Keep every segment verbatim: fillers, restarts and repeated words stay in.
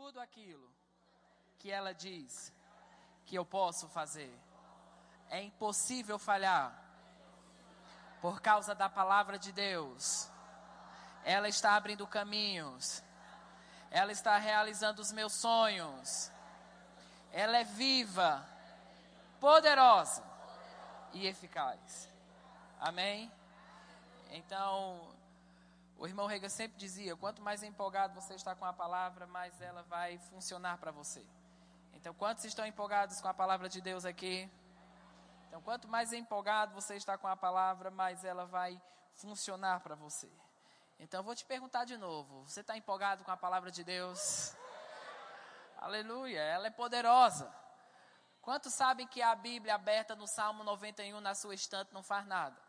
tudo aquilo que ela diz que eu posso fazer. É impossível falhar. Por causa da palavra de Deus. Ela está abrindo caminhos. Ela está realizando os meus sonhos. Ela é viva, poderosa e eficaz. Amém? Então, o irmão Reagan sempre dizia, quanto mais empolgado você está com a palavra, mais ela vai funcionar para você. Então, quantos estão empolgados com a palavra de Deus aqui? Então, quanto mais empolgado você está com a palavra, mais ela vai funcionar para você. Então, eu vou te perguntar de novo. Você está empolgado com a palavra de Deus? Aleluia, ela é poderosa. Quantos sabem que a Bíblia aberta no Salmo noventa e um na sua estante não faz nada?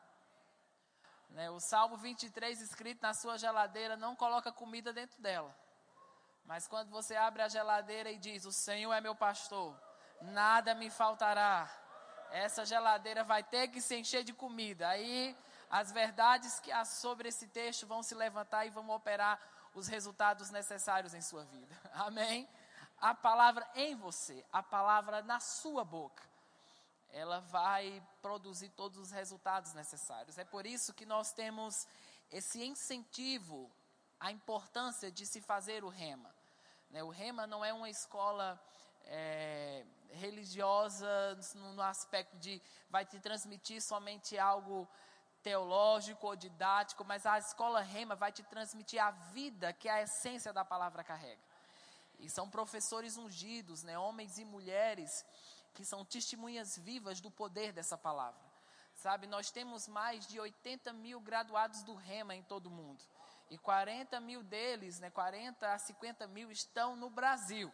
Né? O Salmo vinte e três escrito na sua geladeira não coloca comida dentro dela. Mas quando você abre a geladeira e diz, o Senhor é meu pastor, nada me faltará. Essa geladeira vai ter que se encher de comida. Aí as verdades que há sobre esse texto vão se levantar e vão operar os resultados necessários em sua vida. Amém? A palavra em você, a palavra na sua boca, ela vai produzir todos os resultados necessários. É por isso que nós temos esse incentivo, a importância de se fazer o rema. O rema não é uma escola é, religiosa no, no aspecto de vai te transmitir somente algo teológico ou didático, mas a escola rema vai te transmitir a vida que a essência da palavra carrega. E são professores ungidos, né, homens e mulheres que são testemunhas vivas do poder dessa palavra. Sabe, nós temos mais de oitenta mil graduados do rema em todo o mundo. E quarenta mil deles, né, quarenta a cinquenta mil estão no Brasil.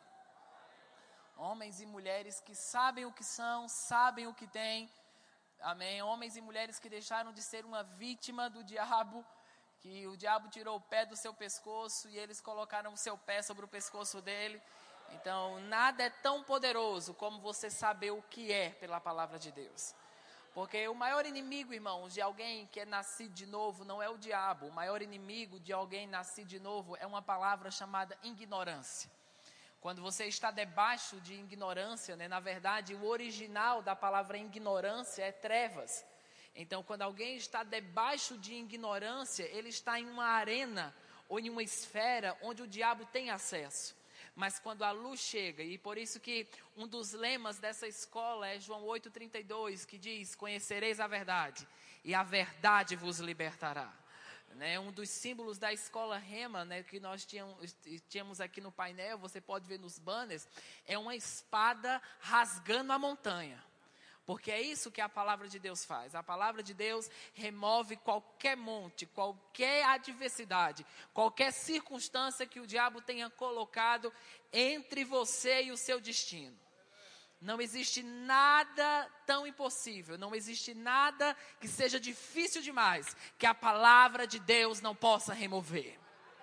Homens e mulheres que sabem o que são, sabem o que têm. Amém? Homens e mulheres que deixaram de ser uma vítima do diabo, que o diabo tirou o pé do seu pescoço e eles colocaram o seu pé sobre o pescoço dele. Então, nada é tão poderoso como você saber o que é pela palavra de Deus. Porque o maior inimigo, irmãos, de alguém que é nascido de novo não é o diabo. O maior inimigo de alguém nascido de novo é uma palavra chamada ignorância. Quando você está debaixo de ignorância, né, na verdade, o original da palavra ignorância é trevas. Então, quando alguém está debaixo de ignorância, ele está em uma arena ou em uma esfera onde o diabo tem acesso. Mas quando a luz chega, e por isso que um dos lemas dessa escola é João oito, trinta e dois, que diz, conhecereis a verdade, e a verdade vos libertará. Né, um dos símbolos da escola Rema, né, que nós tínhamos, tínhamos aqui no painel, você pode ver nos banners, é uma espada rasgando a montanha. Porque é isso que a palavra de Deus faz. A palavra de Deus remove qualquer monte, qualquer adversidade, qualquer circunstância que o diabo tenha colocado entre você e o seu destino. Não existe nada tão impossível, não existe nada que seja difícil demais, que a palavra de Deus não possa remover.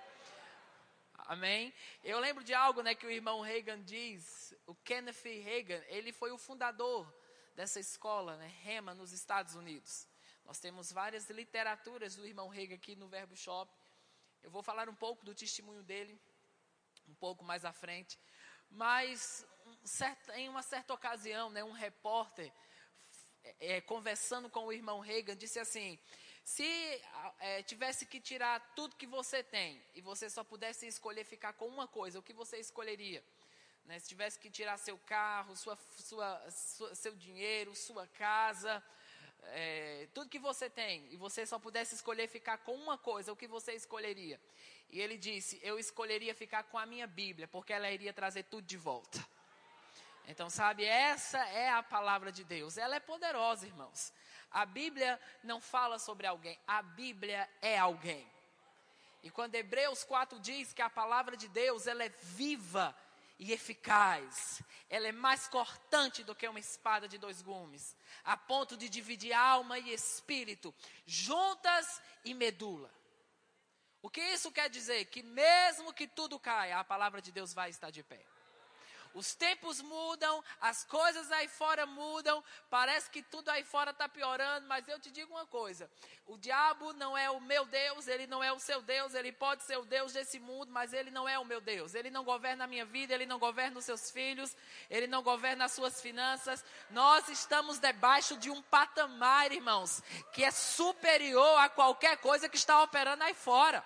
Amém? Eu lembro de algo, né, que o irmão Reagan diz, o Kenneth Reagan, ele foi o fundador dessa escola, né, Rema, nos Estados Unidos. Nós temos várias literaturas do irmão Reagan aqui no Verbo Shop. Eu vou falar um pouco do testemunho dele, um pouco mais à frente. Mas um certo, em uma certa ocasião, né, um repórter, é, conversando com o irmão Reagan, disse assim, se é, tivesse que tirar tudo que você tem, e você só pudesse escolher ficar com uma coisa, o que você escolheria? Né, se tivesse que tirar seu carro, sua, sua, sua, seu dinheiro, sua casa, é, tudo que você tem, e você só pudesse escolher ficar com uma coisa, o que você escolheria? E ele disse, eu escolheria ficar com a minha Bíblia, porque ela iria trazer tudo de volta. Então, sabe, essa é a palavra de Deus. Ela é poderosa, irmãos. A Bíblia não fala sobre alguém, a Bíblia é alguém. E quando Hebreus quatro diz que a palavra de Deus, ela é viva e eficaz, ela é mais cortante do que uma espada de dois gumes, a ponto de dividir alma e espírito, juntas e medula. O que isso quer dizer? Que mesmo que tudo caia, a palavra de Deus vai estar de pé. Os tempos mudam, as coisas aí fora mudam, parece que tudo aí fora está piorando, mas eu te digo uma coisa, o diabo não é o meu Deus, ele não é o seu Deus, ele pode ser o Deus desse mundo, mas ele não é o meu Deus, ele não governa a minha vida, ele não governa os seus filhos, ele não governa as suas finanças. Nós estamos debaixo de um patamar, irmãos, que é superior a qualquer coisa que está operando aí fora.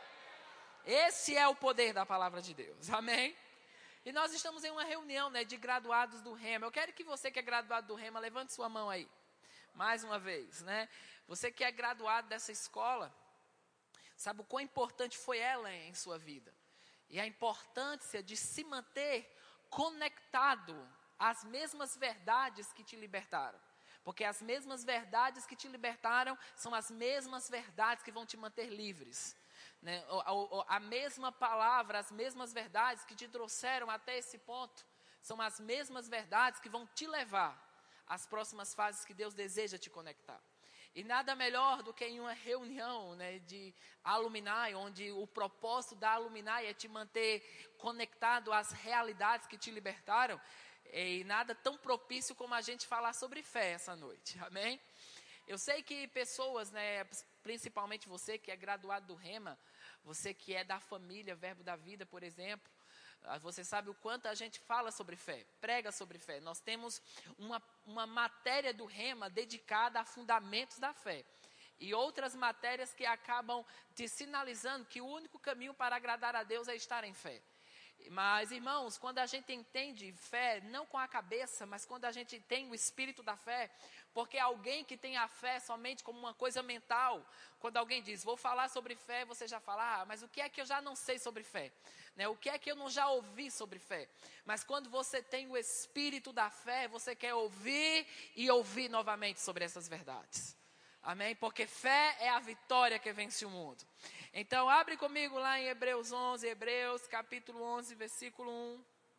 Esse é o poder da palavra de Deus, amém? E nós estamos em uma reunião, né, de graduados do Rema. Eu quero que você que é graduado do Rema, levante sua mão aí. Mais uma vez, né? Você que é graduado dessa escola, sabe o quão importante foi ela em sua vida. E a importância de se manter conectado às mesmas verdades que te libertaram. Porque as mesmas verdades que te libertaram são as mesmas verdades que vão te manter livres. Né? A, a, a mesma palavra, as mesmas verdades que te trouxeram até esse ponto, são as mesmas verdades que vão te levar às próximas fases que Deus deseja te conectar. E nada melhor do que em uma reunião, né, de alumni, onde o propósito da alumni é te manter conectado às realidades que te libertaram. E nada tão propício como a gente falar sobre fé essa noite, amém? Eu sei que pessoas, né, principalmente você que é graduado do Rema, você que é da família Verbo da Vida, por exemplo, você sabe o quanto a gente fala sobre fé, prega sobre fé. Nós temos uma, uma matéria do Rema dedicada a fundamentos da fé. E outras matérias que acabam te sinalizando que o único caminho para agradar a Deus é estar em fé. Mas, irmãos, quando a gente entende fé, não com a cabeça, mas quando a gente tem o espírito da fé, porque alguém que tem a fé somente como uma coisa mental, quando alguém diz, vou falar sobre fé, você já fala, ah, mas o que é que eu já não sei sobre fé? Né? O que é que eu não já ouvi sobre fé? Mas quando você tem o espírito da fé, você quer ouvir e ouvir novamente sobre essas verdades. Amém? Porque fé é a vitória que vence o mundo. Então, abre comigo lá em Hebreus onze, Hebreus capítulo onze, versículo um.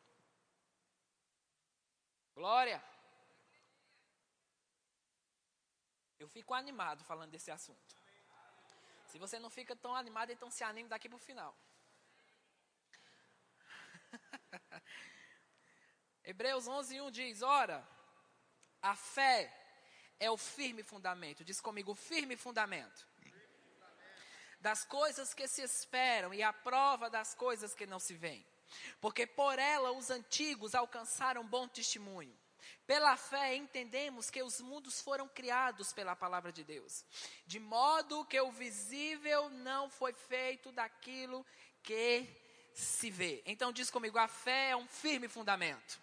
Glória. Eu fico animado falando desse assunto. Se você não fica tão animado, então se anime daqui para o final. Hebreus onze, um diz, ora, a fé é o firme fundamento. Diz comigo, firme fundamento. Das coisas que se esperam e a prova das coisas que não se veem. Porque por ela os antigos alcançaram bom testemunho. Pela fé entendemos que os mundos foram criados pela palavra de Deus. De modo que o visível não foi feito daquilo que se vê. Então diz comigo, a fé é um firme fundamento.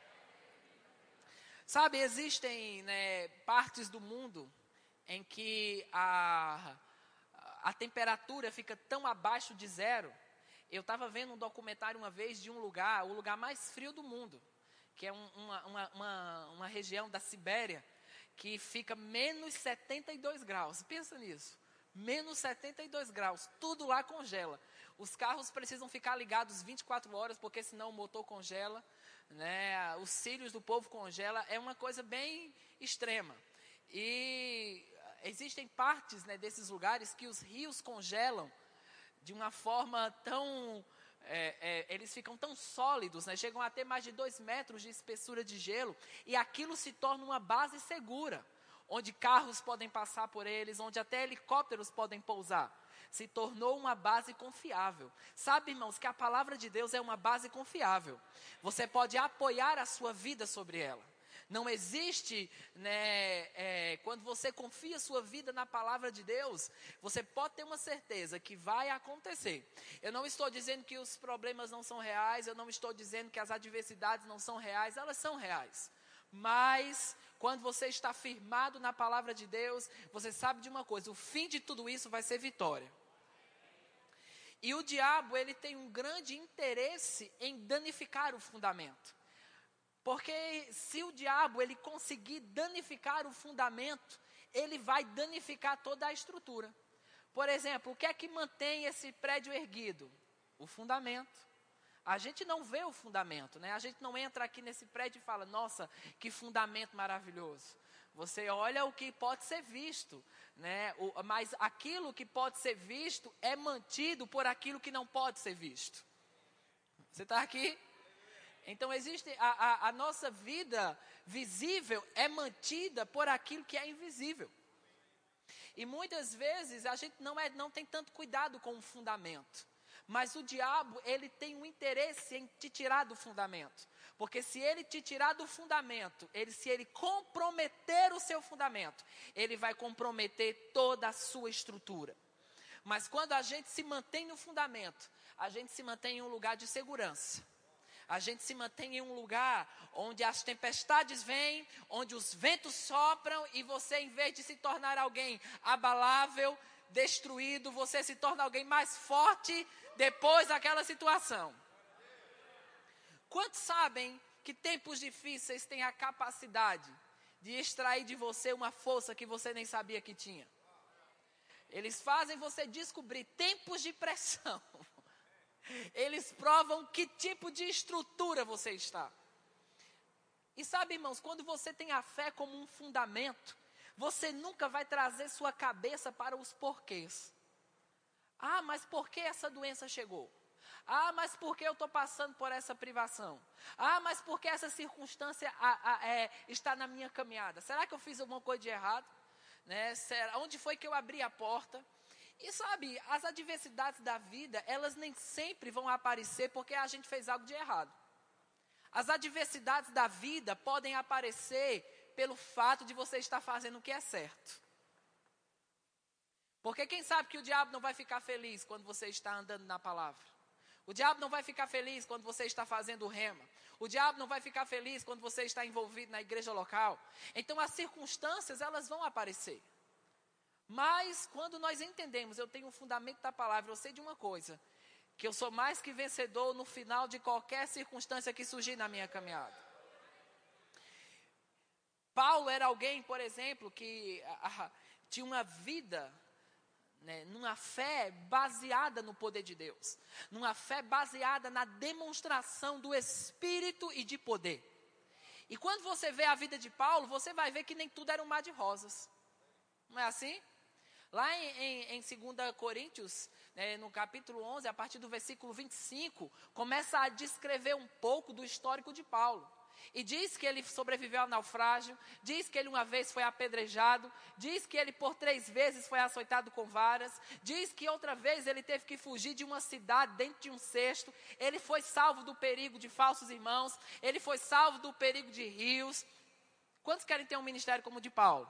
Sabe, existem, né, partes do mundo em que a... a temperatura fica tão abaixo de zero. Eu estava vendo um documentário uma vez de um lugar, o lugar mais frio do mundo, que é um, uma, uma, uma, uma região da Sibéria, que fica menos setenta e dois graus. Pensa nisso, menos setenta e dois graus, tudo lá congela. Os carros precisam ficar ligados vinte e quatro horas, porque senão o motor congela, né? Os cílios do povo congela, é uma coisa bem extrema. E existem partes, né, desses lugares que os rios congelam de uma forma tão... É, é, eles ficam tão sólidos, né, chegam a ter mais de dois metros de espessura de gelo. E aquilo se torna uma base segura, onde carros podem passar por eles, onde até helicópteros podem pousar. Se tornou uma base confiável. Sabe, irmãos, que a palavra de Deus é uma base confiável. Você pode apoiar a sua vida sobre ela. Não existe, né, é, quando você confia sua vida na palavra de Deus, você pode ter uma certeza que vai acontecer. Eu não estou dizendo que os problemas não são reais, eu não estou dizendo que as adversidades não são reais, elas são reais. Mas, quando você está firmado na palavra de Deus, você sabe de uma coisa, o fim de tudo isso vai ser vitória. E o diabo, ele tem um grande interesse em danificar o fundamento. Porque se o diabo ele conseguir danificar o fundamento, ele vai danificar toda a estrutura. Por exemplo, o que é que mantém esse prédio erguido? O fundamento. A gente não vê o fundamento, né? A gente não entra aqui nesse prédio e fala, nossa, que fundamento maravilhoso. Você olha o que pode ser visto, né? O, mas aquilo que pode ser visto é mantido por aquilo que não pode ser visto. Você está aqui? Então existe a, a, a nossa vida visível é mantida por aquilo que é invisível. E muitas vezes a gente não, é, não tem tanto cuidado com o fundamento. Mas o diabo, ele tem um interesse em te tirar do fundamento. Porque se ele te tirar do fundamento, ele, se ele comprometer o seu fundamento, ele vai comprometer toda a sua estrutura. Mas quando a gente se mantém no fundamento, a gente se mantém em um lugar de segurança. A gente se mantém em um lugar onde as tempestades vêm, onde os ventos sopram e você, em vez de se tornar alguém abalável, destruído, você se torna alguém mais forte depois daquela situação. Quantos sabem que tempos difíceis têm a capacidade de extrair de você uma força que você nem sabia que tinha? Eles fazem você descobrir tempos de pressão. Eles provam que tipo de estrutura você está. E sabe, irmãos, quando você tem a fé como um fundamento, você nunca vai trazer sua cabeça para os porquês. Ah, mas por que essa doença chegou? Ah, mas por que eu estou passando por essa privação? Ah, mas por que essa circunstância a, a, é, está na minha caminhada? Será que eu fiz alguma coisa de errado? Né? Será, onde foi que eu abri a porta? E sabe, as adversidades da vida, elas nem sempre vão aparecer porque a gente fez algo de errado. As adversidades da vida podem aparecer pelo fato de você estar fazendo o que é certo. Porque quem sabe que o diabo não vai ficar feliz quando você está andando na palavra? O diabo não vai ficar feliz quando você está fazendo o rema. O diabo não vai ficar feliz quando você está envolvido na igreja local. Então as circunstâncias, elas vão aparecer. Mas quando nós entendemos, eu tenho o fundamento da palavra, eu sei de uma coisa, que eu sou mais que vencedor no final de qualquer circunstância que surgir na minha caminhada. Paulo era alguém, por exemplo, que ah, tinha uma vida, né, numa fé baseada no poder de Deus, numa fé baseada na demonstração do Espírito e de poder. E quando você vê a vida de Paulo, você vai ver que nem tudo era um mar de rosas. Não é assim? Lá em, em, em dois Coríntios, né, no capítulo onze, a partir do versículo vinte e cinco, começa a descrever um pouco do histórico de Paulo. E diz que ele sobreviveu ao naufrágio, diz que ele uma vez foi apedrejado, diz que ele por três vezes foi açoitado com varas, diz que outra vez ele teve que fugir de uma cidade dentro de um cesto, ele foi salvo do perigo de falsos irmãos, ele foi salvo do perigo de rios. Quantos querem ter um ministério como o de Paulo?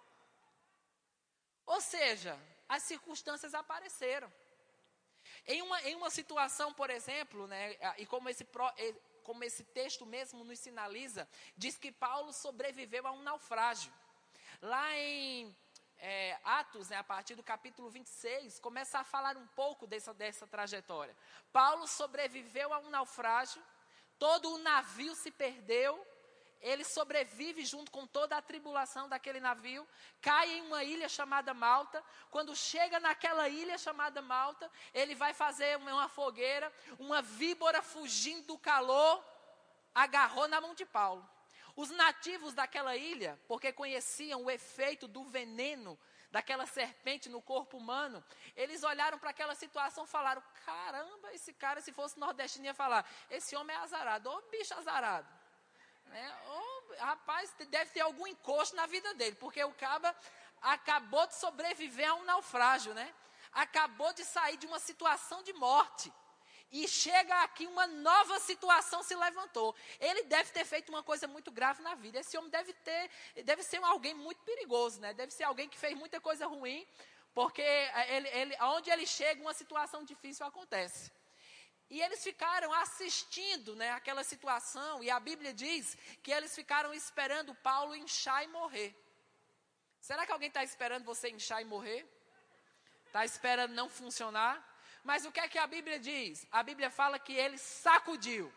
Ou seja, as circunstâncias apareceram. Em uma, em uma situação, por exemplo, né, e como esse, como esse texto mesmo nos sinaliza, diz que Paulo sobreviveu a um naufrágio. Lá em é, Atos, né, a partir do capítulo vinte e seis, começa a falar um pouco dessa, dessa trajetória. Paulo sobreviveu a um naufrágio, todo o navio se perdeu. Ele sobrevive junto com toda a tribulação daquele navio, cai em uma ilha chamada Malta. Quando chega naquela ilha chamada Malta, ele vai fazer uma fogueira, uma víbora fugindo do calor, agarrou na mão de Paulo. Os nativos daquela ilha, porque conheciam o efeito do veneno daquela serpente no corpo humano, eles olharam para aquela situação e falaram: caramba, esse cara, se fosse nordestino, ia falar: esse homem é azarado, ô bicho azarado. Né? Oh, rapaz, deve ter algum encosto na vida dele, porque o caba acabou de sobreviver a um naufrágio, né? Acabou de sair de uma situação de morte e chega aqui uma nova situação se levantou. Ele deve ter feito uma coisa muito grave na vida. Esse homem deve ter, deve ser alguém muito perigoso, né? Deve ser alguém que fez muita coisa ruim, porque ele, ele, onde ele chega, uma situação difícil acontece. E eles ficaram assistindo, né, aquela situação, e a Bíblia diz que eles ficaram esperando Paulo inchar e morrer. Será que alguém está esperando você inchar e morrer? Está esperando não funcionar? Mas o que é que a Bíblia diz? A Bíblia fala que ele sacudiu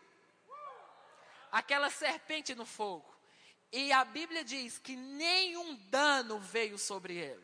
aquela serpente no fogo. E a Bíblia diz que nenhum dano veio sobre ele.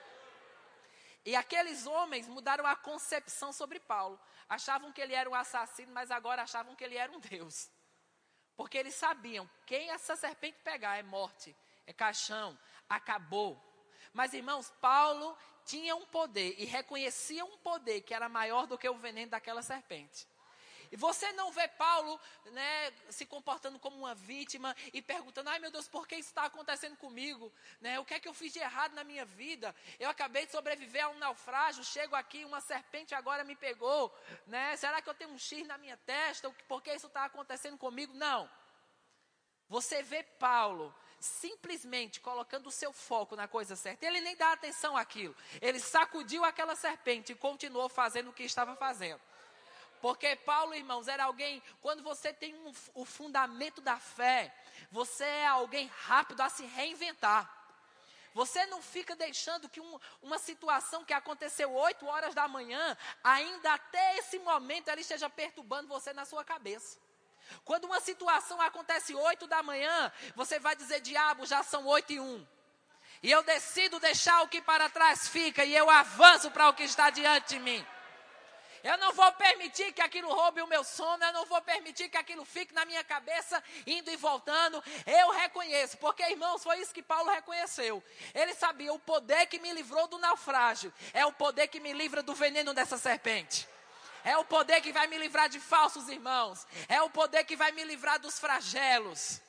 E aqueles homens mudaram a concepção sobre Paulo. Achavam que ele era um assassino, mas agora achavam que ele era um Deus. Porque eles sabiam, quem essa serpente pegar é morte, é caixão, acabou. Mas irmãos, Paulo tinha um poder e reconhecia um poder que era maior do que o veneno daquela serpente. E você não vê Paulo, né, se comportando como uma vítima e perguntando, ai meu Deus, por que isso está acontecendo comigo? Né, o que é que eu fiz de errado na minha vida? Eu acabei de sobreviver a um naufrágio, chego aqui, uma serpente agora me pegou. Né, será que eu tenho um X na minha testa? Por que isso está acontecendo comigo? Não. Você vê Paulo simplesmente colocando o seu foco na coisa certa. Ele nem dá atenção àquilo. Ele sacudiu aquela serpente e continuou fazendo o que estava fazendo. Porque Paulo, irmãos, era alguém, quando você tem um, o fundamento da fé, você é alguém rápido a se reinventar. Você não fica deixando que um, uma situação que aconteceu oito horas da manhã, ainda até esse momento ela esteja perturbando você na sua cabeça. Quando uma situação acontece oito da manhã, você vai dizer, diabo, já são oito e um. E eu decido deixar o que para trás fica e eu avanço para o que está diante de mim. Eu não vou permitir que aquilo roube o meu sono, eu não vou permitir que aquilo fique na minha cabeça, indo e voltando. Eu reconheço, porque, irmãos, foi isso que Paulo reconheceu. Ele sabia, o poder que me livrou do naufrágio é o poder que me livra do veneno dessa serpente. É o poder que vai me livrar de falsos irmãos. É o poder que vai me livrar dos flagelos.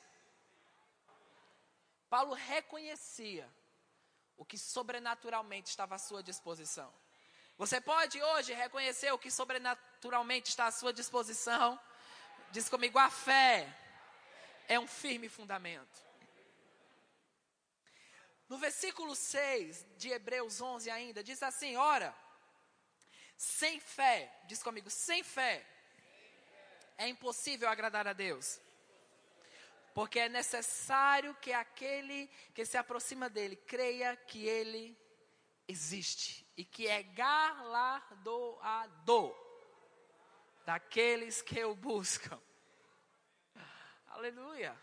Paulo reconhecia o que sobrenaturalmente estava à sua disposição. Você pode hoje reconhecer o que sobrenaturalmente está à sua disposição? Diz comigo, a fé é um firme fundamento. No versículo seis de Hebreus onze ainda, diz assim, ora, sem fé, diz comigo, sem fé, é impossível agradar a Deus. Porque é necessário que aquele que se aproxima dele creia que ele existe. E que é galardoador daqueles que o buscam. Aleluia.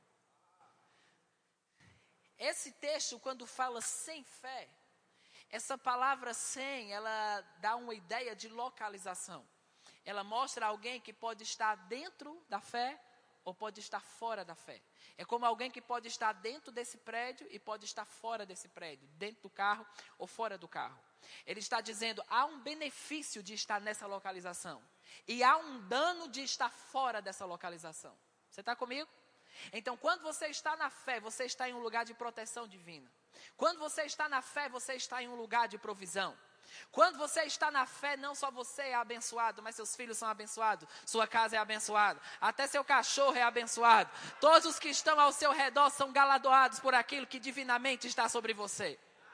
Esse texto, quando fala sem fé, essa palavra sem, ela dá uma ideia de localização. Ela mostra alguém que pode estar dentro da fé ou pode estar fora da fé. É como alguém que pode estar dentro desse prédio e pode estar fora desse prédio, dentro do carro ou fora do carro. Ele está dizendo, há um benefício de estar nessa localização e há um dano de estar fora dessa localização. Você está comigo? Então, quando você está na fé, você está em um lugar de proteção divina. Quando você está na fé, você está em um lugar de provisão. Quando você está na fé, não só você é abençoado, mas seus filhos são abençoados, sua casa é abençoada, até seu cachorro é abençoado. Todos os que estão ao seu redor são galardoados por aquilo que divinamente está sobre você.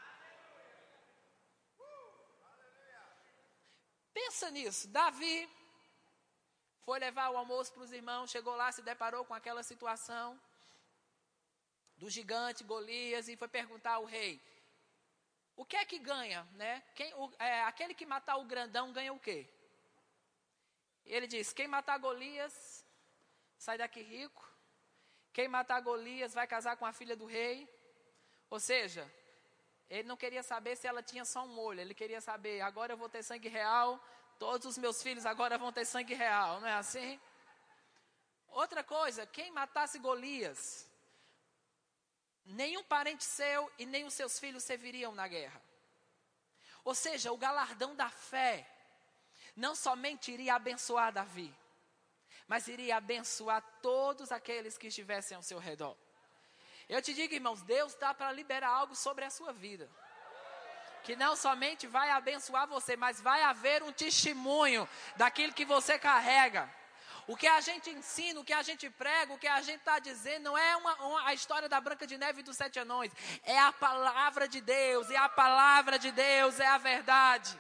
Pensa nisso, Davi foi levar o almoço para os irmãos, chegou lá, se deparou com aquela situação do gigante Golias e foi perguntar ao rei, o que é que ganha, né? Quem, o, é, aquele que matar o grandão ganha o quê? Ele diz, quem matar Golias sai daqui rico, quem matar Golias vai casar com a filha do rei. Ou seja, ele não queria saber se ela tinha só um olho, ele queria saber, agora eu vou ter sangue real, todos os meus filhos agora vão ter sangue real, não é assim? Outra coisa, quem matasse Golias, nenhum parente seu e nem os seus filhos serviriam na guerra. Ou seja, o galardão da fé não somente iria abençoar Davi, mas iria abençoar todos aqueles que estivessem ao seu redor. Eu te digo, irmãos, Deus está para liberar algo sobre a sua vida. Que não somente vai abençoar você, mas vai haver um testemunho daquilo que você carrega. O que a gente ensina, o que a gente prega, o que a gente está dizendo, não é uma, uma, a história da Branca de Neve e dos Sete Anões. É a palavra de Deus, e a palavra de Deus é a verdade.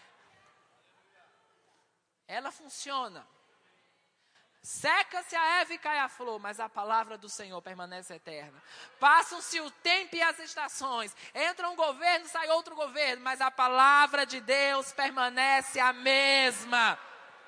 Ela funciona. Seca-se a erva e cai a flor, mas a palavra do Senhor permanece eterna. Passam-se o tempo e as estações. Entra um governo, sai outro governo, mas a palavra de Deus permanece a mesma.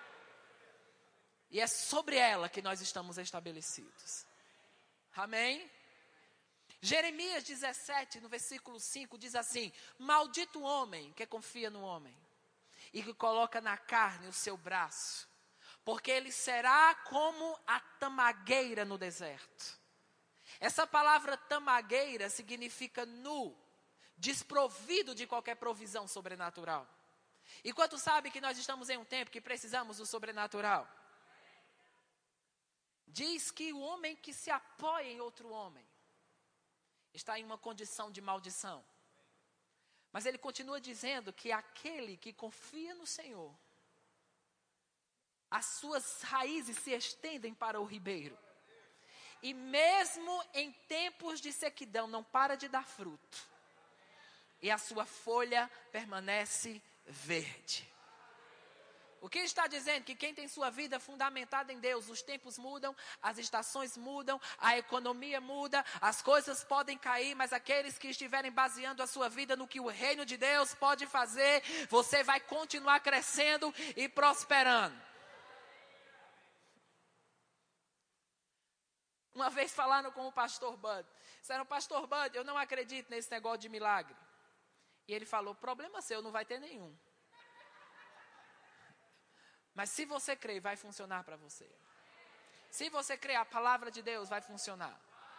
E é sobre ela que nós estamos estabelecidos. Amém? Jeremias dezessete, no versículo cinco, diz assim, maldito o homem que confia no homem e que coloca na carne o seu braço, porque ele será como a tamagueira no deserto. Essa palavra tamagueira significa nu, desprovido de qualquer provisão sobrenatural. E quanto sabe que nós estamos em um tempo que precisamos do sobrenatural? diz que o homem que se apoia em outro homem está em uma condição de maldição. Mas ele continua dizendo que aquele que confia no Senhor, as suas raízes se estendem para o ribeiro. E mesmo em tempos de sequidão, não para de dar fruto. E a sua folha permanece verde. O que está dizendo? Que quem tem sua vida fundamentada em Deus, os tempos mudam, as estações mudam, a economia muda, as coisas podem cair, mas aqueles que estiverem baseando a sua vida no que o reino de Deus pode fazer, você vai continuar crescendo e prosperando. Uma vez falando com o pastor Bud, disseram, pastor Bud, eu não acredito nesse negócio de milagre. E ele falou, problema seu, não vai ter nenhum. Mas se você crer, vai funcionar para você. Se você crer, a palavra de Deus vai funcionar.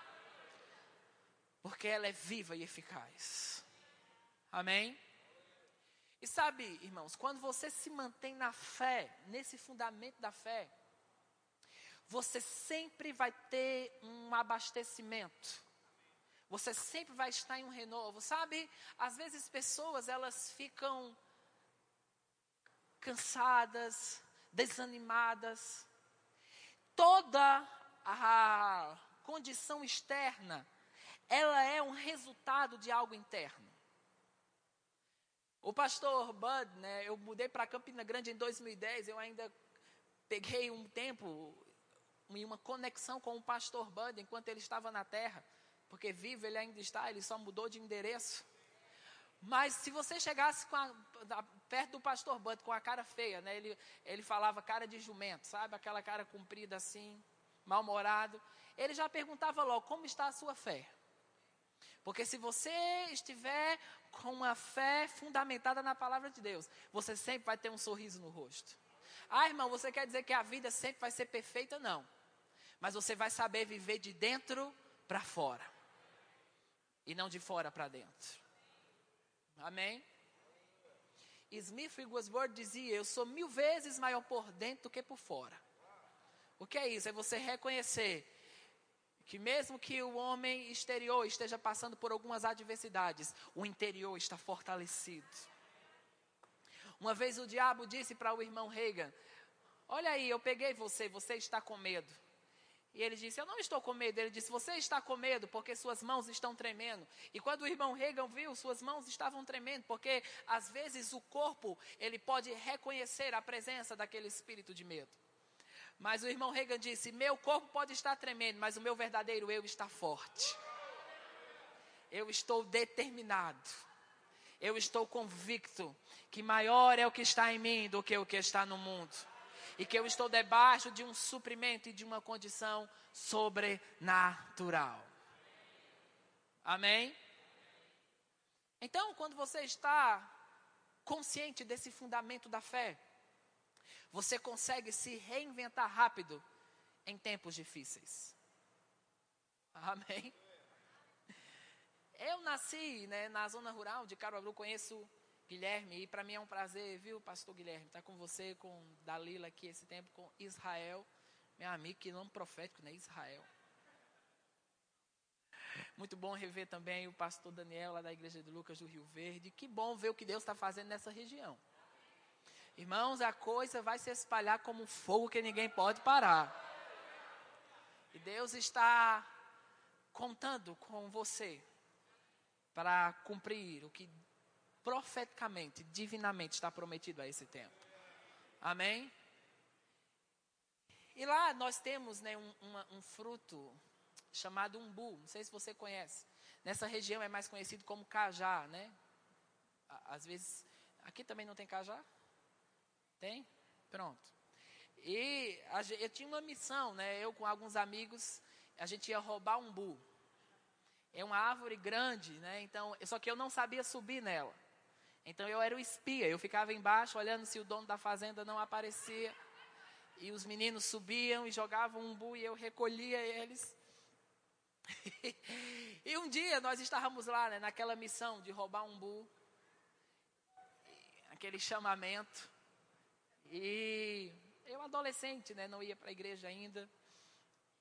Porque ela é viva e eficaz. Amém? E sabe, irmãos, quando você se mantém na fé, nesse fundamento da fé, você sempre vai ter um abastecimento. Você sempre vai estar em um renovo. Sabe, às vezes pessoas, elas ficam cansadas, desanimadas. Toda a condição externa, ela é um resultado de algo interno. O pastor Bud, né, eu mudei para Campina Grande em dois mil e dez, eu ainda peguei um tempo em uma conexão com o pastor Bud enquanto ele estava na terra, porque vivo ele ainda está, ele só mudou de endereço. Mas se você chegasse com a, a, perto do pastor Bud com a cara feia, né? ele, ele falava cara de jumento, sabe? Aquela cara comprida assim, mal-humorado. Ele já perguntava logo, como está a sua fé? Porque se você estiver com uma fé fundamentada na palavra de Deus, você sempre vai ter um sorriso no rosto. Ah, irmão, você quer dizer que a vida sempre vai ser perfeita? Não. Mas você vai saber viver de dentro para fora. E não de fora para dentro. Amém? Smith Wigglesworth dizia, eu sou mil vezes maior por dentro do que por fora. O que é isso? É você reconhecer que mesmo que o homem exterior esteja passando por algumas adversidades, o interior está fortalecido. Uma vez o diabo disse para o irmão Reagan, olha aí, eu peguei você, você está com medo. E ele disse, eu não estou com medo. Ele disse, você está com medo porque suas mãos estão tremendo. E quando o irmão Reagan viu, suas mãos estavam tremendo, porque às vezes o corpo, ele pode reconhecer a presença daquele espírito de medo. Mas o irmão Reagan disse, meu corpo pode estar tremendo, mas o meu verdadeiro eu está forte. Eu estou determinado. Eu estou convicto que maior é o que está em mim do que o que está no mundo. E que eu estou debaixo de um suprimento e de uma condição sobrenatural. Amém? Então, quando você está consciente desse fundamento da fé, você consegue se reinventar rápido em tempos difíceis. Amém? Eu nasci, né, na zona rural de Caruaru, conheço Guilherme, e para mim é um prazer, viu, pastor Guilherme, estar com você, com Dalila aqui esse tempo, com Israel, meu amigo, que nome profético, né, Israel. Muito bom rever também o pastor Daniel, lá da igreja de Lucas do Rio Verde. Que bom ver o que Deus está fazendo nessa região. Irmãos, a coisa vai se espalhar como um fogo que ninguém pode parar. E Deus está contando com você para cumprir o que profeticamente, divinamente está prometido a esse tempo. Amém? E lá nós temos, né, um, uma, um fruto chamado umbu. Não sei se você conhece. Nessa região é mais conhecido como cajá, né? Às vezes, aqui também não tem cajá? Tem? Pronto. E a, eu tinha uma missão, né? Eu com alguns amigos, a gente ia roubar umbu. É uma árvore grande, né? Então, só que eu não sabia subir nela. Então eu era o espia, eu ficava embaixo olhando se o dono da fazenda não aparecia. E os meninos subiam e jogavam umbu e eu recolhia eles. E um dia nós estávamos lá, né, naquela missão de roubar umbu. Aquele chamamento. E eu adolescente, né, não ia para a igreja ainda.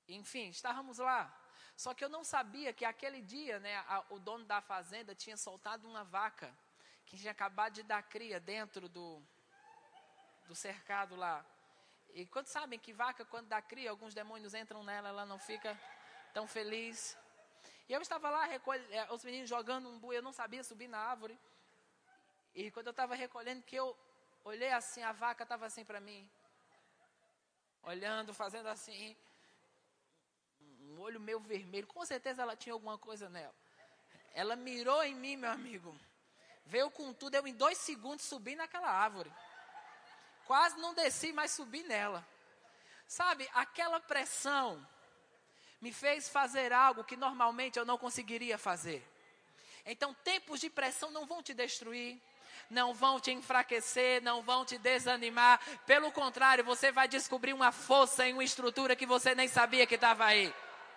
Enfim, estávamos lá. Só que eu não sabia que aquele dia, né, a, o dono da fazenda tinha soltado uma vaca que tinha acabado de dar cria dentro do, do cercado lá. E quando sabem que vaca, quando dá cria, alguns demônios entram nela, ela não fica tão feliz. E eu estava lá, recolhe, os meninos jogando um bui, eu não sabia subir na árvore. E quando eu estava recolhendo, que eu olhei assim, a vaca estava assim para mim. Olhando, fazendo assim. Um olho meio vermelho. Com certeza ela tinha alguma coisa nela. Ela mirou em mim, meu amigo. Veio com tudo, eu em dois segundos subi naquela árvore. Quase não desci, mas subi nela. Sabe, aquela pressão me fez fazer algo que normalmente eu não conseguiria fazer. Então, tempos de pressão não vão te destruir, não vão te enfraquecer, não vão te desanimar. Pelo contrário, você vai descobrir uma força em uma estrutura que você nem sabia que estava aí.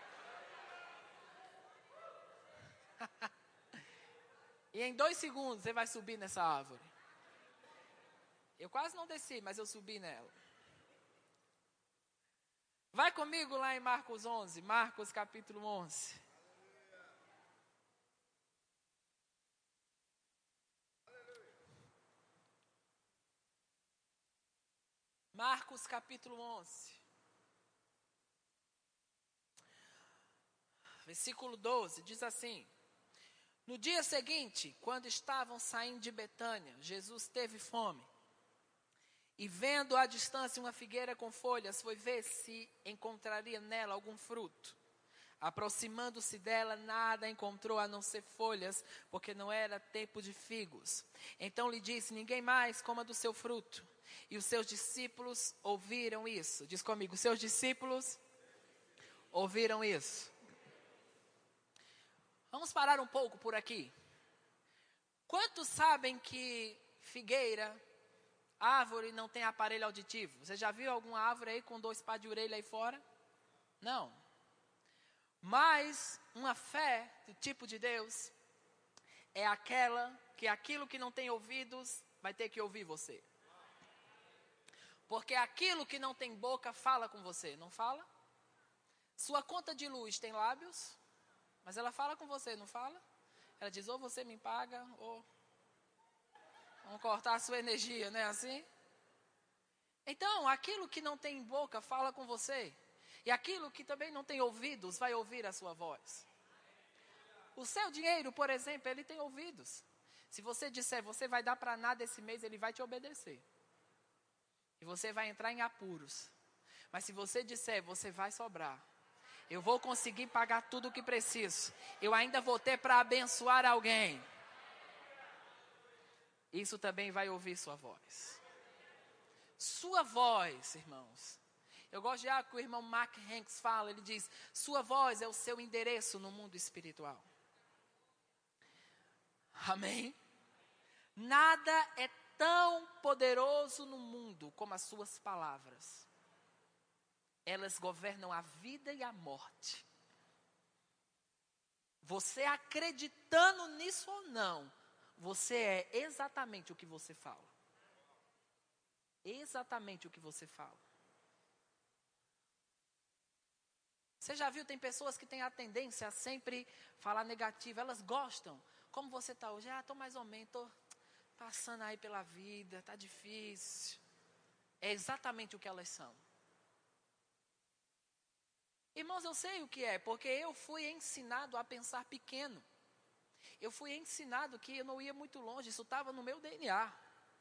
E em dois segundos você vai subir nessa árvore. Eu quase não desci, mas eu subi nela. Vai comigo lá em Marcos onze, Marcos capítulo onze. Marcos capítulo onze. Versículo doze, diz assim: no dia seguinte, quando estavam saindo de Betânia, Jesus teve fome. E vendo à distância uma figueira com folhas, foi ver se encontraria nela algum fruto. Aproximando-se dela, nada encontrou a não ser folhas, porque não era tempo de figos. Então lhe disse: ninguém mais coma do seu fruto. E os seus discípulos ouviram isso. Diz comigo, seus discípulos ouviram isso. Vamos parar um pouco por aqui. Quantos sabem que figueira, árvore, não tem aparelho auditivo? Você já viu alguma árvore aí com dois pares de orelha aí fora? Não. Mas uma fé do tipo de Deus é aquela que aquilo que não tem ouvidos vai ter que ouvir você. Porque aquilo que não tem boca fala com você, não fala? Sua conta de luz tem lábios, mas ela fala com você, não fala? Ela diz, ou você me paga, ou vamos cortar a sua energia, não é assim? Então, aquilo que não tem boca fala com você. E aquilo que também não tem ouvidos vai ouvir a sua voz. O seu dinheiro, por exemplo, ele tem ouvidos. Se você disser, você vai dar para nada esse mês, ele vai te obedecer. E você vai entrar em apuros. Mas se você disser, você vai sobrar. Eu vou conseguir pagar tudo o que preciso. Eu ainda vou ter para abençoar alguém. Isso também vai ouvir sua voz. Sua voz, irmãos. Eu gosto de algo que o irmão Mark Hanks fala. Ele diz, sua voz é o seu endereço no mundo espiritual. Amém? Nada é tão poderoso no mundo como as suas palavras. Elas governam a vida e a morte. Você acreditando nisso ou não, você é exatamente o que você fala. Exatamente o que você fala. Você já viu, tem pessoas que têm a tendência a sempre falar negativo. Elas gostam. Como você está hoje? Ah, estou mais ou menos, estou passando aí pela vida, está difícil. É exatamente o que elas são. Irmãos, eu sei o que é, porque eu fui ensinado a pensar pequeno. Eu fui ensinado que eu não ia muito longe, isso estava no meu D N A.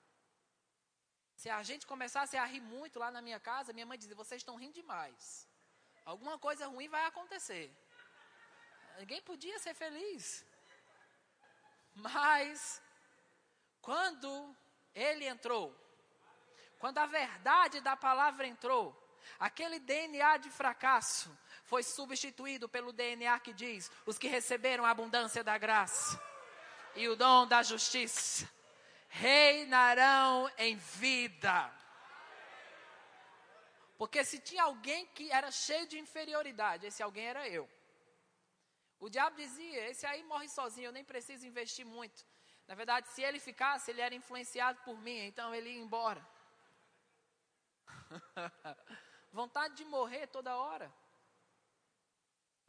Se a gente começasse a rir muito lá na minha casa, minha mãe dizia, vocês estão rindo demais. Alguma coisa ruim vai acontecer. Ninguém podia ser feliz. Mas, quando ele entrou, quando a verdade da palavra entrou, aquele D N A de fracasso foi substituído pelo D N A que diz, os que receberam a abundância da graça e o dom da justiça, reinarão em vida. Porque se tinha alguém que era cheio de inferioridade, esse alguém era eu. O diabo dizia, esse aí morre sozinho, eu nem preciso investir muito. Na verdade, se ele ficasse, ele era influenciado por mim, então ele ia embora. Vontade de morrer toda hora.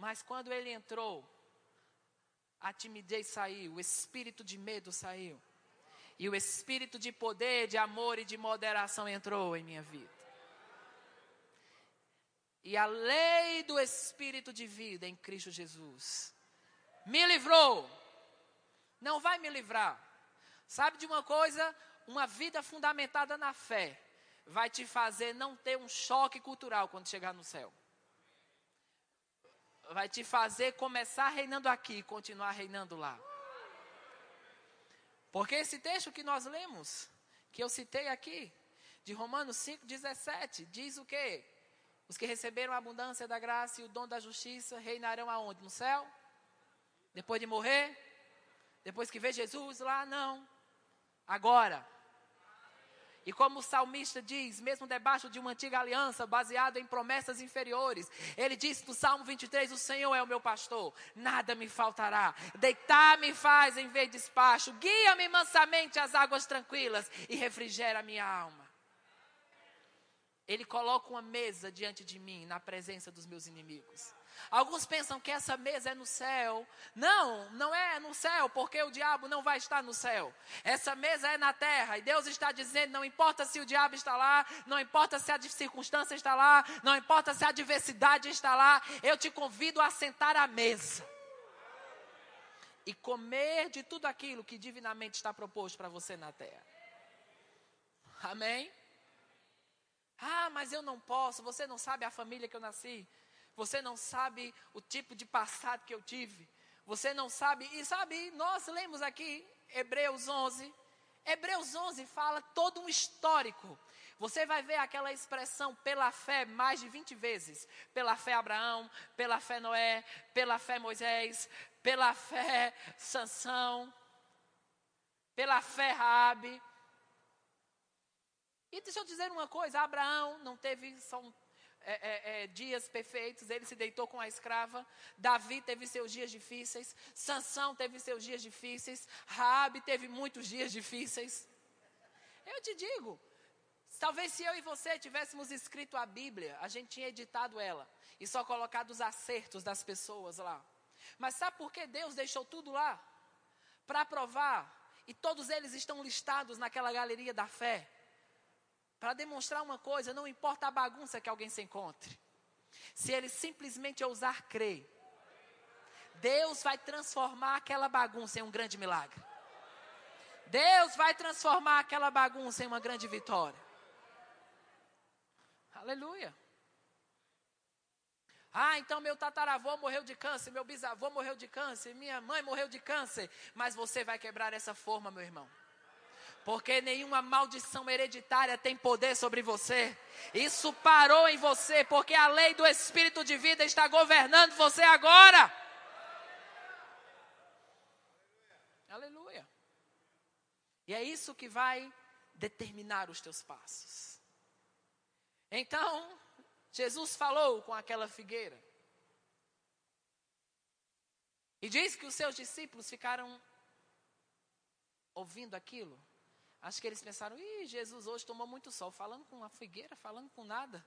Mas quando ele entrou, a timidez saiu, o espírito de medo saiu. E o espírito de poder, de amor e de moderação entrou em minha vida. E a lei do espírito de vida em Cristo Jesus me livrou. Não vai me livrar. Sabe de uma coisa? Uma vida fundamentada na fé vai te fazer não ter um choque cultural quando chegar no céu. Vai te fazer começar reinando aqui e continuar reinando lá. Porque esse texto que nós lemos, que eu citei aqui, de Romanos cinco, dezessete, diz o quê? Os que receberam a abundância da graça e o dom da justiça reinarão aonde? No céu? Depois de morrer? Depois que vê Jesus lá? Não. Agora. E como o salmista diz, mesmo debaixo de uma antiga aliança, baseada em promessas inferiores, ele diz no Salmo vinte e três, o Senhor é o meu pastor, nada me faltará. Deitar-me faz em vez de despacho, guia-me mansamente às águas tranquilas e refrigera a minha alma. Ele coloca uma mesa diante de mim, na presença dos meus inimigos. Alguns pensam que essa mesa é no céu. Não, não é no céu, porque o diabo não vai estar no céu. Essa mesa é na terra, e Deus está dizendo, não importa se o diabo está lá, não importa se a circunstância está lá, não importa se a adversidade está lá, eu te convido a sentar à mesa e comer de tudo aquilo que divinamente está proposto para você na terra. Amém? Ah, mas eu não posso, você não sabe a família que eu nasci. Você não sabe o tipo de passado que eu tive. Você não sabe, e sabe, nós lemos aqui Hebreus onze. Hebreus onze fala todo um histórico. Você vai ver aquela expressão pela fé mais de vinte vezes. Pela fé Abraão, pela fé Noé, pela fé Moisés, pela fé Sansão, pela fé Raabe. E deixa eu dizer uma coisa, Abraão não teve só um, é, é, é, dias perfeitos, ele se deitou com a escrava. Davi teve seus dias difíceis, Sansão teve seus dias difíceis, Raabe teve muitos dias difíceis. Eu te digo, talvez se eu e você tivéssemos escrito a Bíblia, a gente tinha editado ela e só colocado os acertos das pessoas lá. Mas sabe por que Deus deixou tudo lá? Para provar, e todos eles estão listados naquela galeria da fé. Para demonstrar uma coisa, não importa a bagunça que alguém se encontre. Se ele simplesmente ousar crer, Deus vai transformar aquela bagunça em um grande milagre. Deus vai transformar aquela bagunça em uma grande vitória. Aleluia. Ah, então meu tataravô morreu de câncer, meu bisavô morreu de câncer, minha mãe morreu de câncer. Mas você vai quebrar essa forma, meu irmão. Porque nenhuma maldição hereditária tem poder sobre você. Isso parou em você, porque a lei do Espírito de vida está governando você agora. Aleluia. E é isso que vai determinar os teus passos. Então, Jesus falou com aquela figueira. E diz que os seus discípulos ficaram ouvindo aquilo. Acho que eles pensaram, ih, Jesus hoje tomou muito sol, falando com uma figueira, falando com nada.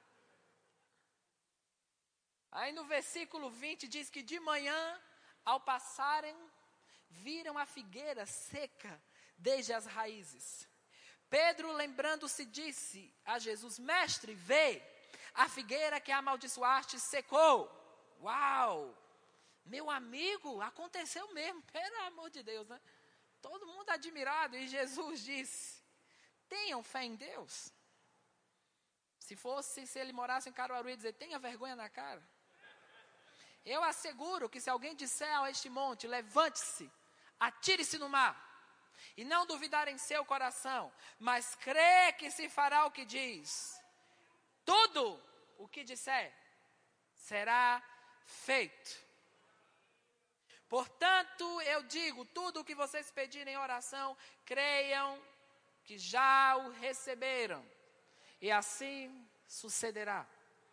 Aí no versículo vinte diz que de manhã, ao passarem, viram a figueira seca desde as raízes. Pedro, lembrando-se, disse a Jesus, mestre, vê, a figueira que amaldiçoaste secou. Uau! Meu amigo, aconteceu mesmo, pelo amor de Deus, né? Todo mundo admirado, e Jesus disse, tenham fé em Deus. Se fosse, se ele morasse em Caruaru, ia dizer, tenha vergonha na cara. Eu asseguro que se alguém disser a este monte, levante-se, atire-se no mar, e não duvidar em seu coração, mas crê que se fará o que diz, tudo o que disser será feito. Portanto, eu digo, tudo o que vocês pedirem em oração, creiam que já o receberam. E assim sucederá.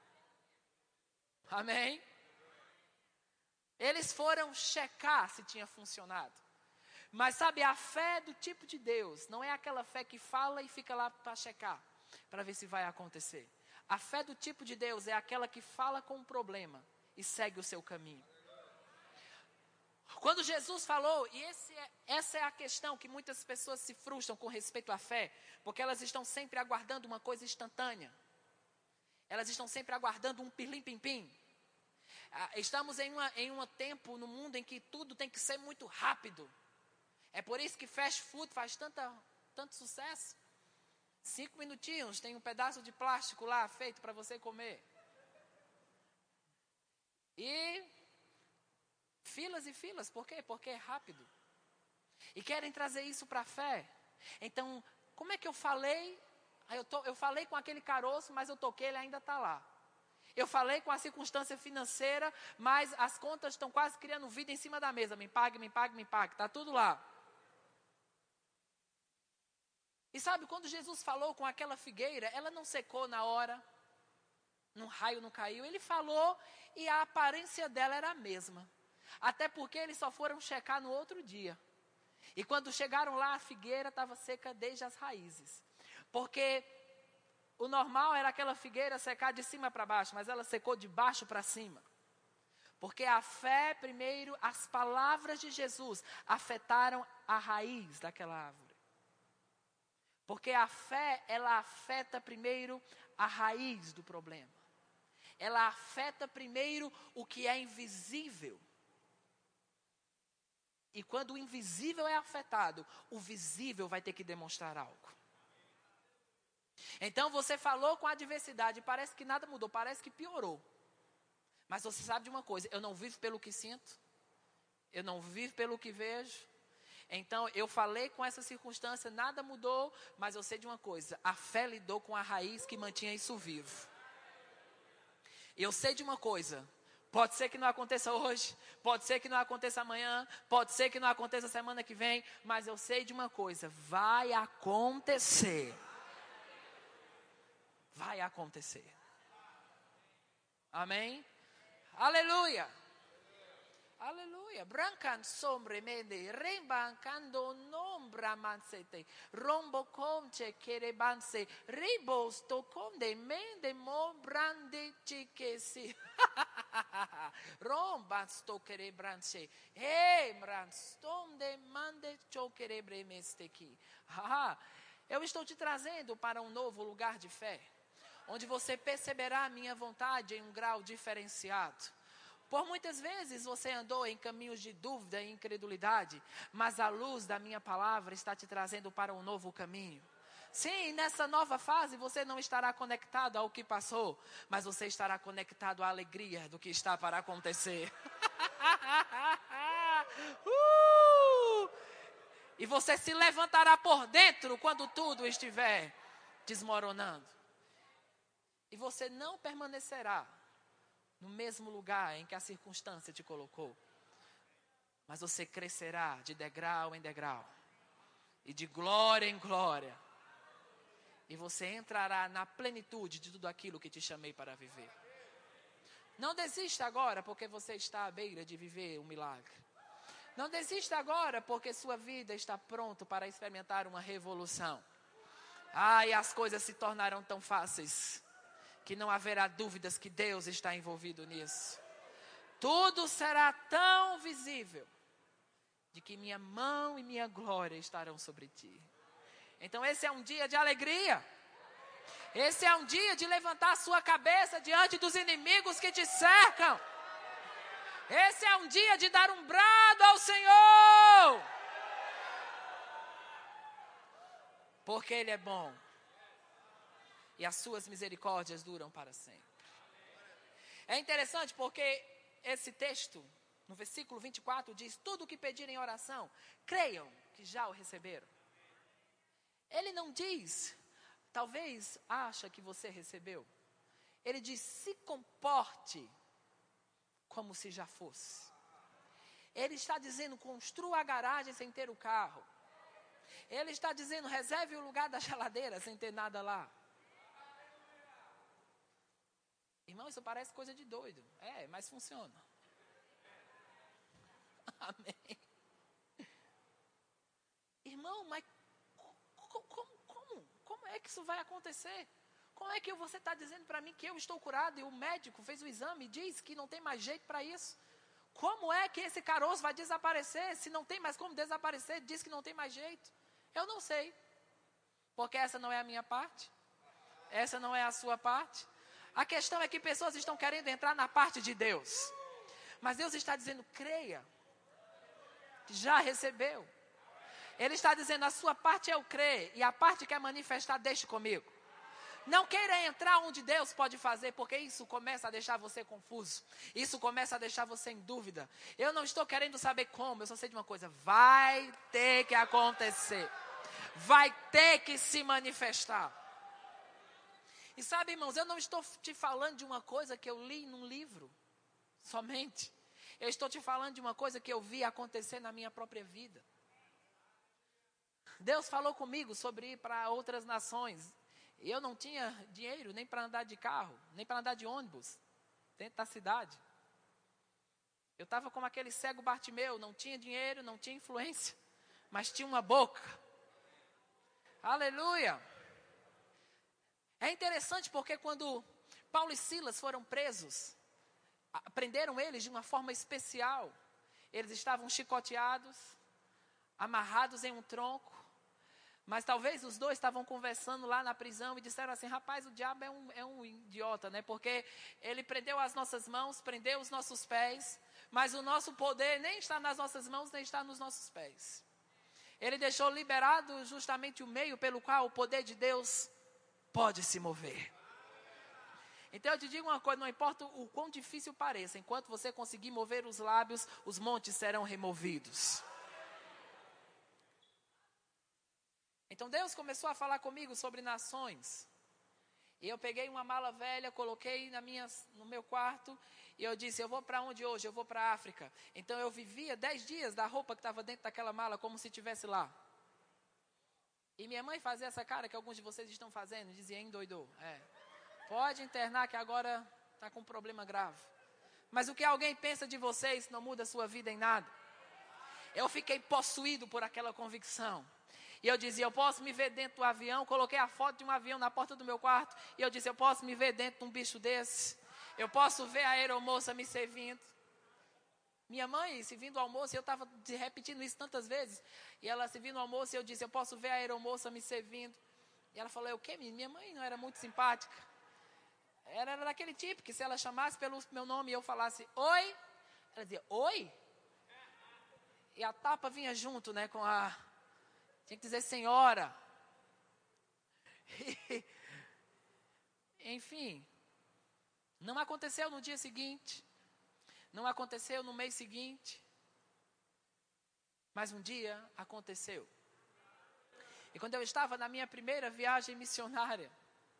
Amém? Eles foram checar se tinha funcionado. Mas sabe, a fé do tipo de Deus, não é aquela fé que fala e fica lá para checar, para ver se vai acontecer. A fé do tipo de Deus é aquela que fala com o problema e segue o seu caminho. Quando Jesus falou, e esse é, essa é a questão que muitas pessoas se frustram com respeito à fé, porque elas estão sempre aguardando uma coisa instantânea. Elas estão sempre aguardando um pirlim-pim-pim. Ah, estamos em, uma, em um tempo no mundo em que tudo tem que ser muito rápido. É por isso que fast food faz tanta, tanto sucesso. Cinco minutinhos, tem um pedaço de plástico lá feito para você comer. E filas e filas, por quê? Porque é rápido. E querem trazer isso para a fé. Então, como é que eu falei? Eu, to, eu falei com aquele caroço, mas eu toquei, ele ainda está lá. Eu falei com a circunstância financeira, mas as contas estão quase criando vida em cima da mesa. Me pague, me pague, me pague, está tudo lá. E sabe, quando Jesus falou com aquela figueira, ela não secou na hora, um raio não caiu. Ele falou e a aparência dela era a mesma. Até porque eles só foram checar no outro dia. E quando chegaram lá, a figueira estava seca desde as raízes. Porque o normal era aquela figueira secar de cima para baixo, mas ela secou de baixo para cima. Porque a fé, primeiro, as palavras de Jesus afetaram a raiz daquela árvore. Porque a fé, ela afeta primeiro a raiz do problema. Ela afeta primeiro o que é invisível. E quando o invisível é afetado, o visível vai ter que demonstrar algo. Então você falou com a adversidade, parece que nada mudou, parece que piorou. Mas você sabe de uma coisa, eu não vivo pelo que sinto, eu não vivo pelo que vejo. Então eu falei com essa circunstância, nada mudou, mas eu sei de uma coisa, a fé lidou com a raiz que mantinha isso vivo. E eu sei de uma coisa, pode ser que não aconteça hoje, pode ser que não aconteça amanhã, pode ser que não aconteça semana que vem, mas eu sei de uma coisa, vai acontecer. Vai acontecer. Amém? Aleluia. Aleluia. Brancan sombremende, rebancando nombra mansete, rombo conche kerebanse, ribos toconde mende mombrande chiquesi. Rombas tokerebranche, emranstonde mande chokerebremesteki. Eu estou te trazendo para um novo lugar de fé, onde você perceberá a minha vontade em um grau diferenciado. Por muitas vezes você andou em caminhos de dúvida e incredulidade, mas a luz da minha palavra está te trazendo para um novo caminho. Sim, nessa nova fase você não estará conectado ao que passou, mas você estará conectado à alegria do que está para acontecer. uh! E você se levantará por dentro quando tudo estiver desmoronando. E você não permanecerá no mesmo lugar em que a circunstância te colocou. Mas você crescerá de degrau em degrau. E de glória em glória. E você entrará na plenitude de tudo aquilo que te chamei para viver. Não desista agora porque você está à beira de viver um milagre. Não desista agora porque sua vida está pronta para experimentar uma revolução. Ah, e as coisas se tornarão tão fáceis que não haverá dúvidas que Deus está envolvido nisso. Tudo será tão visível de que minha mão e minha glória estarão sobre ti. Então esse é um dia de alegria. Esse é um dia de levantar a sua cabeça diante dos inimigos que te cercam. Esse é um dia de dar um brado ao Senhor. Porque Ele é bom. E as suas misericórdias duram para sempre. É interessante porque esse texto, no versículo vinte e quatro, diz: tudo o que pedirem em oração, creiam que já o receberam. Ele não diz, talvez acha que você recebeu. Ele diz, se comporte como se já fosse. Ele está dizendo, construa a garagem sem ter o carro. Ele está dizendo, reserve o lugar da geladeira sem ter nada lá. Irmão, isso parece coisa de doido. É, mas funciona. Amém. Irmão, mas como, como, como é que isso vai acontecer? Como é que você está dizendo para mim que eu estou curado e o médico fez o exame e diz que não tem mais jeito para isso? Como é que esse caroço vai desaparecer? Se não tem mais como desaparecer, diz que não tem mais jeito. Eu não sei, porque essa não é a minha parte, essa não é a sua parte. A questão é que pessoas estão querendo entrar na parte de Deus, mas Deus está dizendo, creia, já recebeu. Ele está dizendo, a sua parte é o crer, e a parte que é manifestar, deixe comigo. Não queira entrar onde Deus pode fazer, porque isso começa a deixar você confuso. Isso começa a deixar você em dúvida. Eu não estou querendo saber como, eu só sei de uma coisa. Vai ter que acontecer. Vai ter que se manifestar. E sabe, irmãos, eu não estou te falando de uma coisa que eu li num livro, somente. Eu estou te falando de uma coisa que eu vi acontecer na minha própria vida. Deus falou comigo sobre ir para outras nações. Eu não tinha dinheiro nem para andar de carro, nem para andar de ônibus, dentro da cidade. Eu estava como aquele cego Bartimeu, não tinha dinheiro, não tinha influência, mas tinha uma boca. Aleluia! É interessante porque quando Paulo e Silas foram presos, prenderam eles de uma forma especial. Eles estavam chicoteados, amarrados em um tronco. Mas talvez os dois estavam conversando lá na prisão e disseram assim, rapaz, o diabo é um, é um idiota, né? Porque ele prendeu as nossas mãos, prendeu os nossos pés, mas o nosso poder nem está nas nossas mãos, nem está nos nossos pés. Ele deixou liberado justamente o meio pelo qual o poder de Deus pode se mover. Então eu te digo uma coisa, não importa o quão difícil pareça, enquanto você conseguir mover os lábios, os montes serão removidos. Então Deus começou a falar comigo sobre nações. E eu peguei uma mala velha, coloquei na minha, no meu quarto. E eu disse, eu vou para onde hoje? Eu vou para a África. Então eu vivia dez dias da roupa que estava dentro daquela mala, como se estivesse lá. E minha mãe fazia essa cara que alguns de vocês estão fazendo. Dizia, endoidou. É. Pode internar que agora está com um problema grave. Mas o que alguém pensa de vocês não muda a sua vida em nada. Eu fiquei possuído por aquela convicção. E eu dizia, eu posso me ver dentro do avião. Coloquei a foto de um avião na porta do meu quarto. E eu disse, eu posso me ver dentro de um bicho desse. Eu posso ver a aeromoça me servindo. Minha mãe servindo o almoço, e eu estava repetindo isso tantas vezes. E ela servindo o almoço, e eu disse, eu posso ver a aeromoça me servindo. E ela falou, o quê, menina? Minha mãe não era muito simpática. Ela era daquele tipo, que se ela chamasse pelo meu nome e eu falasse, oi. Ela dizia, oi? E a tapa vinha junto, né, com a... Tinha que dizer senhora. Enfim, não aconteceu no dia seguinte, não aconteceu no mês seguinte, mas um dia aconteceu. E quando eu estava na minha primeira viagem missionária,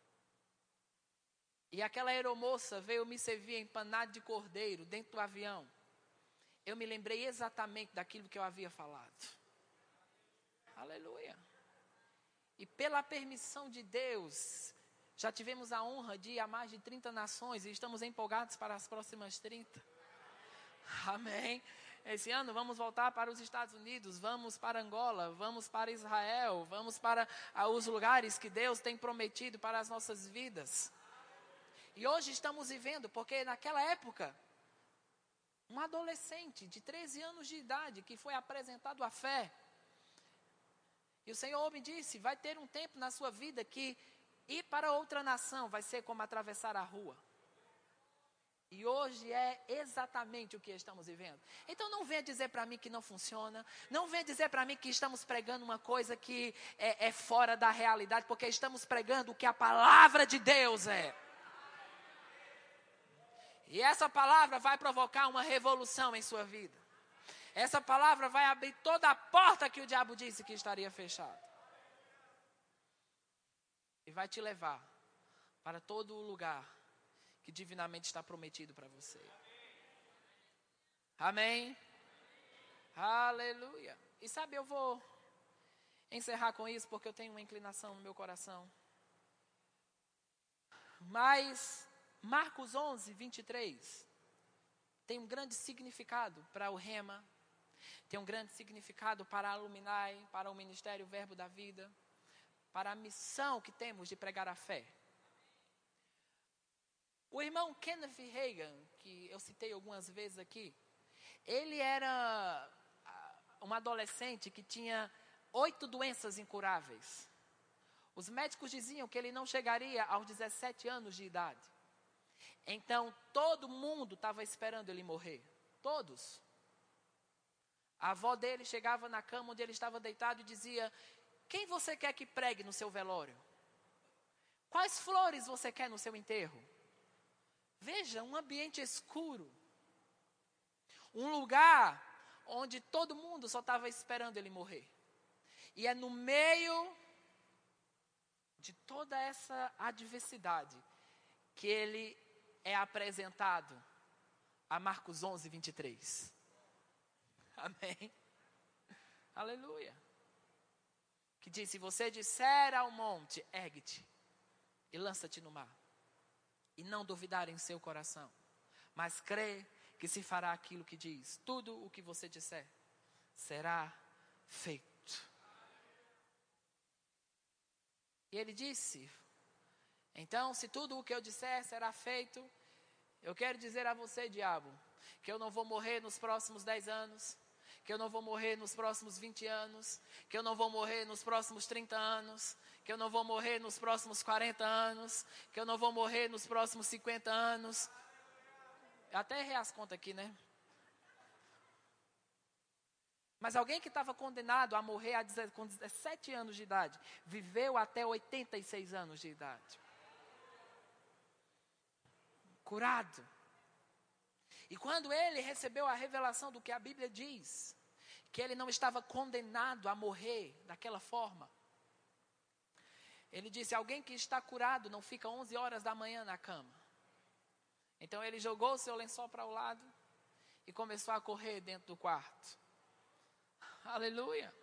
e aquela aeromoça veio me servir empanado de cordeiro dentro do avião, eu me lembrei exatamente daquilo que eu havia falado. Aleluia. E pela permissão de Deus, já tivemos a honra de ir a mais de trinta nações e estamos empolgados para as próximas trinta. Amém. Esse ano vamos voltar para os Estados Unidos, vamos para Angola, vamos para Israel, vamos para ah, os lugares que Deus tem prometido para as nossas vidas. E hoje estamos vivendo, porque naquela época, um adolescente de treze anos de idade que foi apresentado à fé, e o Senhor me disse, vai ter um tempo na sua vida que ir para outra nação vai ser como atravessar a rua. E hoje é exatamente o que estamos vivendo. Então não venha dizer para mim que não funciona. Não venha dizer para mim que estamos pregando uma coisa que é, é fora da realidade. Porque estamos pregando o que a palavra de Deus é. E essa palavra vai provocar uma revolução em sua vida. Essa palavra vai abrir toda a porta que o diabo disse que estaria fechada. E vai te levar para todo o lugar que divinamente está prometido para você. Amém? Aleluia. E sabe, eu vou encerrar com isso porque eu tenho uma inclinação no meu coração. Mas Marcos onze, vinte e três tem um grande significado para o Rema. Tem um grande significado para a Alumni, para o Ministério Verbo da Vida, para a missão que temos de pregar a fé. O irmão Kenneth Hagin, que eu citei algumas vezes aqui, ele era um adolescente que tinha oito doenças incuráveis. Os médicos diziam que ele não chegaria aos dezessete anos de idade. Então, todo mundo estava esperando ele morrer. Todos. A avó dele chegava na cama onde ele estava deitado e dizia: quem você quer que pregue no seu velório? Quais flores você quer no seu enterro? Veja, um ambiente escuro. Um lugar onde todo mundo só estava esperando ele morrer. E é no meio de toda essa adversidade que ele é apresentado a Marcos onze, vinte e três. Amém? Aleluia. Que diz: se você disser ao monte, ergue-te e lança-te no mar, e não duvidar em seu coração, mas crê que se fará aquilo que diz, tudo o que você disser será feito. E ele disse: então, se tudo o que eu disser será feito, eu quero dizer a você, diabo, que eu não vou morrer nos próximos dez anos, que eu não vou morrer nos próximos vinte anos, que eu não vou morrer nos próximos trinta anos, que eu não vou morrer nos próximos quarenta anos, que eu não vou morrer nos próximos cinquenta anos. Eu até errei as contas aqui, né? Mas alguém que estava condenado a morrer com dezessete anos de idade, viveu até oitenta e seis anos de idade. Curado. E quando ele recebeu a revelação do que a Bíblia diz, que ele não estava condenado a morrer daquela forma, ele disse: alguém que está curado não fica onze horas da manhã na cama. Então ele jogou o seu lençol para o lado e começou a correr dentro do quarto. Aleluia.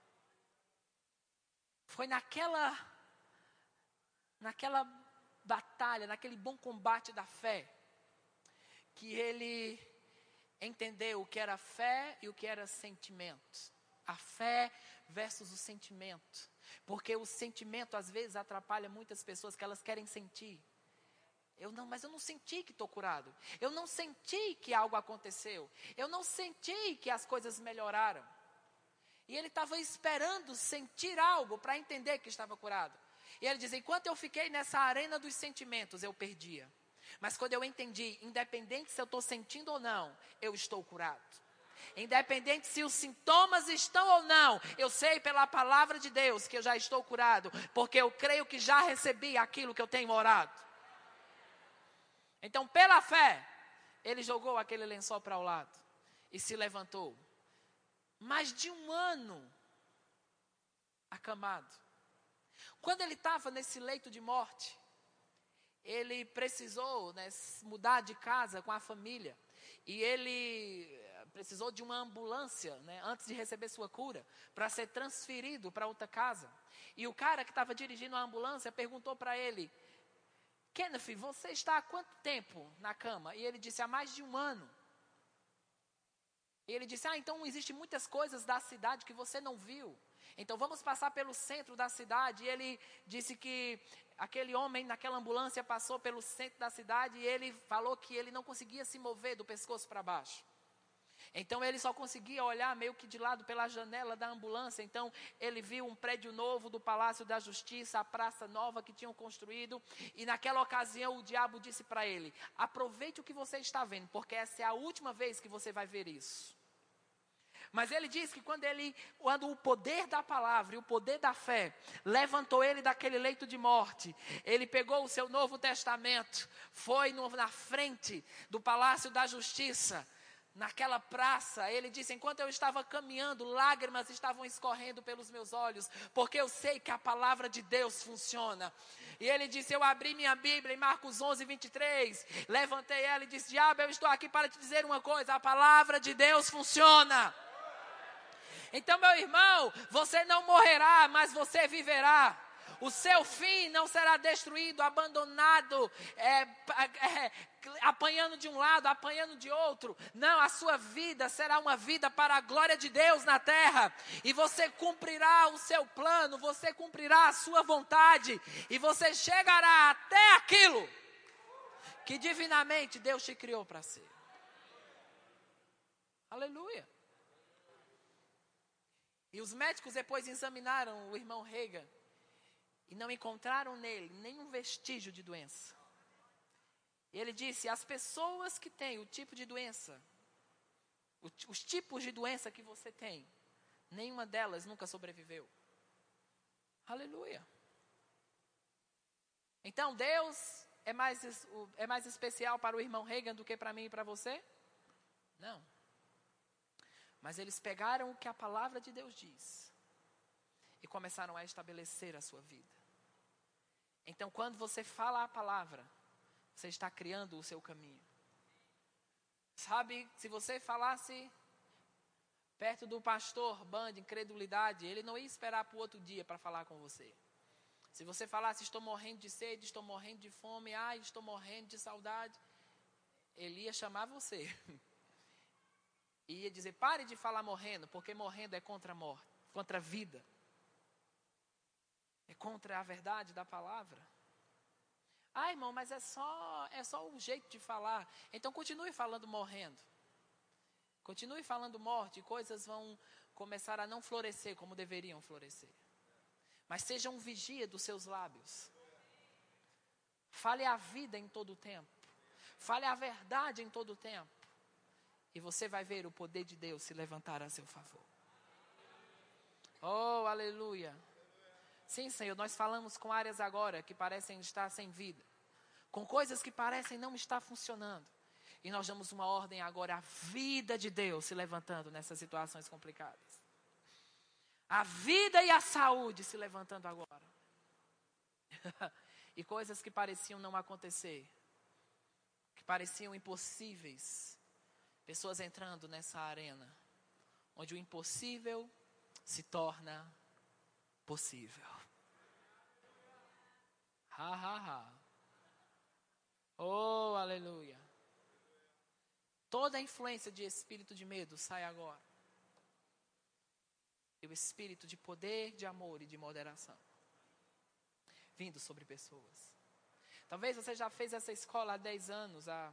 Foi naquela, naquela batalha, naquele bom combate da fé, que ele entendeu o que era fé e o que era sentimento. A fé versus o sentimento. Porque o sentimento às vezes atrapalha muitas pessoas, que elas querem sentir. Eu não, mas eu não senti que estou curado. Eu não senti que algo aconteceu. Eu não senti que as coisas melhoraram. E ele estava esperando sentir algo para entender que estava curado. E ele diz: enquanto eu fiquei nessa arena dos sentimentos, eu perdia. Mas quando eu entendi, independente se eu estou sentindo ou não, eu estou curado. Independente se os sintomas estão ou não, eu sei pela palavra de Deus que eu já estou curado. Porque eu creio que já recebi aquilo que eu tenho orado. Então, pela fé, ele jogou aquele lençol para o lado e se levantou. Mais de um ano acamado. Quando ele estava nesse leito de morte, ele precisou, né, mudar de casa com a família. E ele precisou de uma ambulância, né, antes de receber sua cura, para ser transferido para outra casa. E o cara que estava dirigindo a ambulância perguntou para ele: Kenneth, você está há quanto tempo na cama? E ele disse: há mais de um ano. E ele disse: ah, então existem muitas coisas da cidade que você não viu. Então vamos passar pelo centro da cidade. E ele disse que aquele homem naquela ambulância passou pelo centro da cidade e ele falou que ele não conseguia se mover do pescoço para baixo. Então ele só conseguia olhar meio que de lado pela janela da ambulância. Então ele viu um prédio novo do Palácio da Justiça, a praça nova que tinham construído. E naquela ocasião o diabo disse para ele: aproveite o que você está vendo, porque essa é a última vez que você vai ver isso. Mas ele diz que quando, ele, quando o poder da palavra e o poder da fé levantou ele daquele leito de morte, ele pegou o seu Novo Testamento, foi no, na frente do Palácio da Justiça, naquela praça. Ele disse: enquanto eu estava caminhando, lágrimas estavam escorrendo pelos meus olhos, porque eu sei que a palavra de Deus funciona. E ele disse: eu abri minha Bíblia em Marcos onze, vinte e três, levantei ela e disse: diabo, eu estou aqui para te dizer uma coisa, a palavra de Deus funciona. Então, meu irmão, você não morrerá, mas você viverá. O seu fim não será destruído, abandonado, é, é, apanhando de um lado, apanhando de outro. Não, a sua vida será uma vida para a glória de Deus na terra. E você cumprirá o seu plano, você cumprirá a sua vontade. E você chegará até aquilo que divinamente Deus te criou para ser. Aleluia. E os médicos depois examinaram o irmão Reagan e não encontraram nele nenhum vestígio de doença. E ele disse, as pessoas que têm o tipo de doença, os tipos de doença que você tem, nenhuma delas nunca sobreviveu. Aleluia. Então Deus é mais, é mais especial para o irmão Reagan do que para mim e para você? Não. Mas eles pegaram o que a palavra de Deus diz e começaram a estabelecer a sua vida. Então, quando você fala a palavra, você está criando o seu caminho. Sabe, se você falasse perto do pastor Ban de incredulidade, ele não ia esperar para o outro dia para falar com você. Se você falasse, estou morrendo de sede, estou morrendo de fome, ai, estou morrendo de saudade, ele ia chamar você. E ia dizer, pare de falar morrendo, porque morrendo é contra a morte, contra a vida. É contra a verdade da palavra. Ah, irmão, mas é só, é só o jeito de falar. Então continue falando morrendo. Continue falando morte, e coisas vão começar a não florescer como deveriam florescer. Mas seja um vigia dos seus lábios. Fale a vida em todo o tempo. Fale a verdade em todo o tempo. E você vai ver o poder de Deus se levantar a seu favor. Oh, aleluia. Sim, Senhor, nós falamos com áreas agora que parecem estar sem vida. Com coisas que parecem não estar funcionando. E nós damos uma ordem agora, a vida de Deus se levantando nessas situações complicadas. A vida e a saúde se levantando agora. E coisas que pareciam não acontecer. Que pareciam impossíveis. Pessoas entrando nessa arena, onde o impossível se torna possível. Ha, ha, ha. Oh, aleluia. Toda a influência de espírito de medo sai agora. E o espírito de poder, de amor e de moderação. Vindo sobre pessoas. Talvez você já fez essa escola há dez anos, há...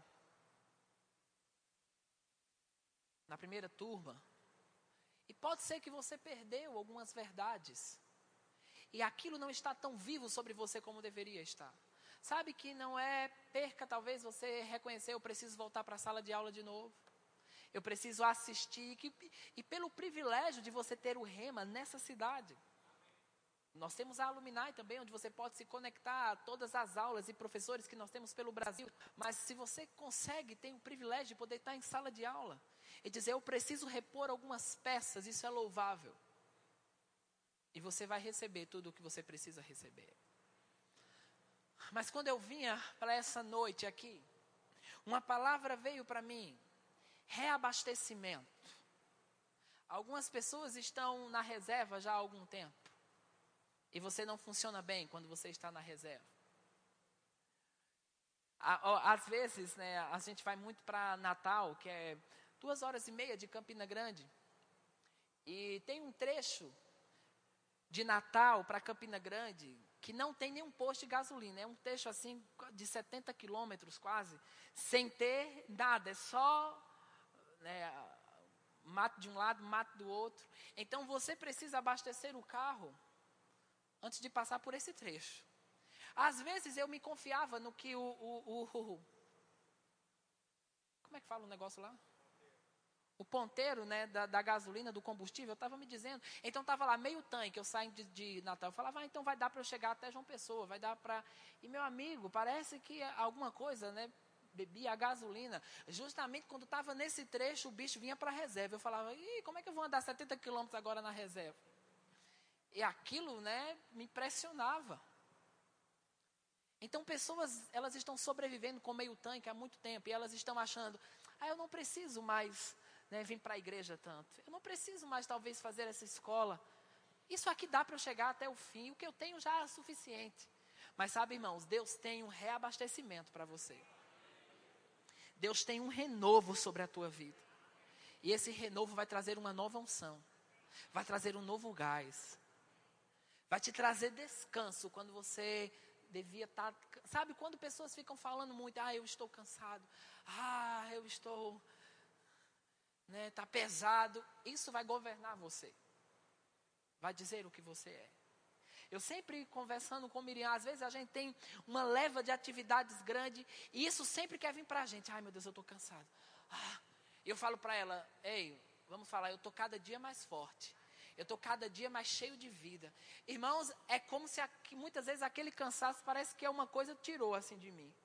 na primeira turma, e pode ser que você perdeu algumas verdades, e aquilo não está tão vivo sobre você como deveria estar. Sabe que não é perca, talvez você reconhecer, eu preciso voltar para a sala de aula de novo, eu preciso assistir, que, e pelo privilégio de você ter o Rema nessa cidade. Nós temos a Alumni também, onde você pode se conectar a todas as aulas e professores que nós temos pelo Brasil. Mas se você consegue, tem o privilégio de poder estar em sala de aula e dizer, eu preciso repor algumas peças, isso é louvável. E você vai receber tudo o que você precisa receber. Mas quando eu vinha para essa noite aqui, uma palavra veio para mim, reabastecimento. Algumas pessoas estão na reserva já há algum tempo. E você não funciona bem quando você está na reserva. Às vezes, né, a gente vai muito para Natal, que é duas horas e meia de Campina Grande. E tem um trecho de Natal para Campina Grande que não tem nenhum posto de gasolina. É um trecho assim de setenta quilômetros quase, sem ter nada. É só, né, mato de um lado, mato do outro. Então você precisa abastecer o carro antes de passar por esse trecho. Às vezes eu me confiava no que o... o, o, o como é que fala o negócio lá? O ponteiro, né, da, da gasolina, do combustível, estava me dizendo. Então estava lá meio tanque, eu saio de, de Natal. Eu falava, ah, então vai dar para eu chegar até João Pessoa, vai dar para... E meu amigo, parece que alguma coisa, né, bebia a gasolina. Justamente quando estava nesse trecho, o bicho vinha para a reserva. Eu falava, ih, como é que eu vou andar setenta quilômetros agora na reserva? E aquilo, né, me impressionava. Então, pessoas, elas estão sobrevivendo com meio tanque há muito tempo. E elas estão achando, ah, eu não preciso mais, né, vir para a igreja tanto. Eu não preciso mais, talvez, fazer essa escola. Isso aqui dá para eu chegar até o fim. O que eu tenho já é suficiente. Mas sabe, irmãos, Deus tem um reabastecimento para você. Deus tem um renovo sobre a tua vida. E esse renovo vai trazer uma nova unção. Vai trazer um novo gás. Vai te trazer descanso quando você devia estar... Sabe, quando pessoas ficam falando muito, ah, eu estou cansado, ah, eu estou... né, tá pesado, isso vai governar você. Vai dizer o que você é. Eu sempre conversando com Miriam, às vezes a gente tem uma leva de atividades grande, e isso sempre quer vir para a gente. Ai, meu Deus, eu estou cansado. Ah, eu falo para ela, ei, vamos falar, eu estou cada dia mais forte. Eu estou cada dia mais cheio de vida. Irmãos, é como se aqui, muitas vezes aquele cansaço parece que é uma coisa que tirou assim de mim.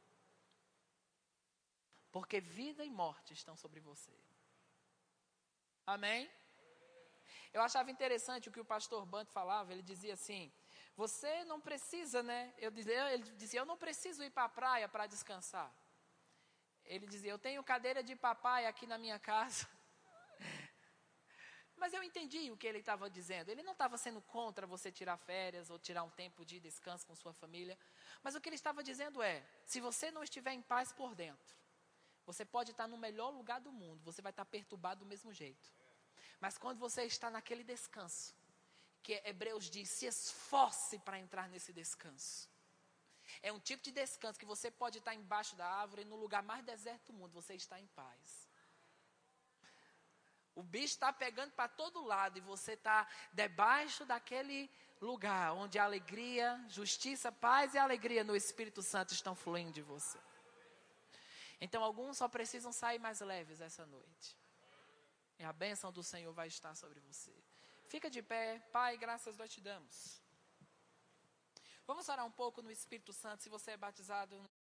Porque vida e morte estão sobre você. Amém? Eu achava interessante o que o pastor Bant falava. Ele dizia assim, você não precisa, né? Eu dizia, ele dizia, eu não preciso ir para a praia para descansar. Ele dizia, eu tenho cadeira de papai aqui na minha casa. Mas eu entendi o que ele estava dizendo. Ele não estava sendo contra você tirar férias ou tirar um tempo de descanso com sua família. Mas o que ele estava dizendo é, se você não estiver em paz por dentro, você pode estar no melhor lugar do mundo, você vai estar perturbado do mesmo jeito. Mas quando você está naquele descanso, que Hebreus diz, se esforce para entrar nesse descanso. É um tipo de descanso que você pode estar embaixo da árvore, no lugar mais deserto do mundo, você está em paz. O bicho está pegando para todo lado e você está debaixo daquele lugar onde a alegria, justiça, paz e alegria no Espírito Santo estão fluindo de você. Então alguns só precisam sair mais leves essa noite. E a bênção do Senhor vai estar sobre você. Fica de pé. Pai, graças nós te damos. Vamos orar um pouco no Espírito Santo. Se você é batizado